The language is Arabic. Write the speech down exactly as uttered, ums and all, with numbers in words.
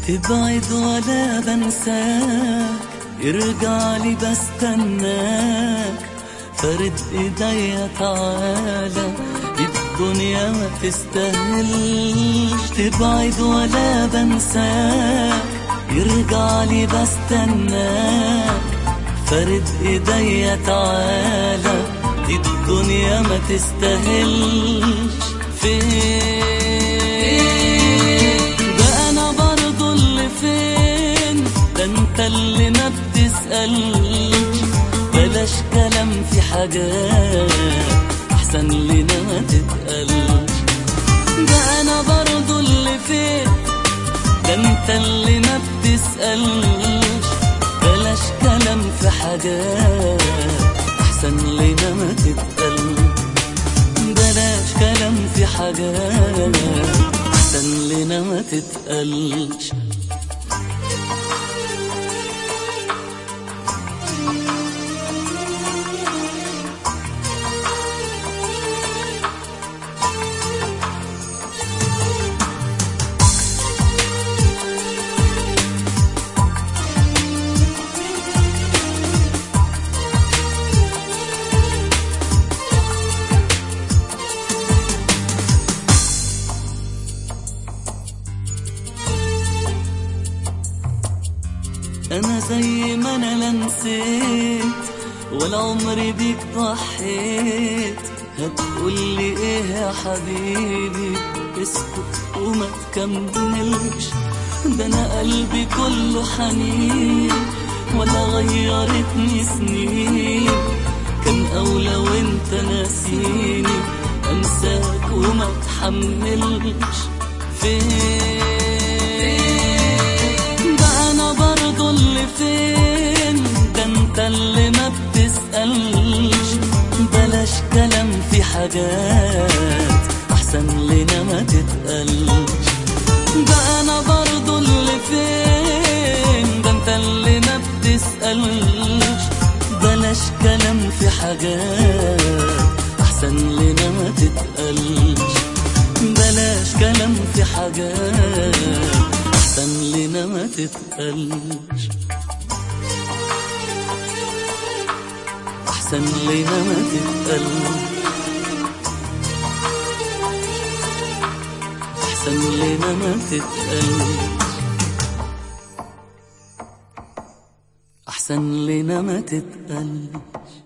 تبعد ولا بنساك، ارجع لي بستناك، فرد ايديا تعالى، الدنيا ما تستاهلش. تبعد ولا بنساك، ارجع لي بستناك، فرد ايديا تعالى، الدنيا ما تستاهلش. فين ده انا برضو اللي فين، ده انت اللي ما بتسألش. بلاش كلام في حاجات احسن لنا ما تتقالش. ده انا برضو اللي فين، ده انت اللي ما بتسألش. بلاش كلام في حاجات احسن لنا ما تتقالش. بلاش كلام في حاجات احسن لنا ما تتقالش. أنا زي ما أنا لا نسيت، ولا عمري بيك ضحيت. هتقولي إيه يا حبيبي، اسكت وما تكملش. ده أنا قلبي كله حنين، ولا غيرتني سنين. كان أولى وإنت ناسيني، أنساك وما تحملش. فين فين، ده انت اللي ما بتسألش. بلاش كلام في حاجات احسن لنا ما تتقالش. ده انا برضو اللي فين، ده انت اللي ما بتسألش. بلاش كلام في حاجات احسن لنا ما تتقالش. بلاش كلام في حاجات احسن لنا ما تتقالش. احسن لنا ما تتقالش. احسن لنا ما تتقالش. احسن لنا ما تتقالش.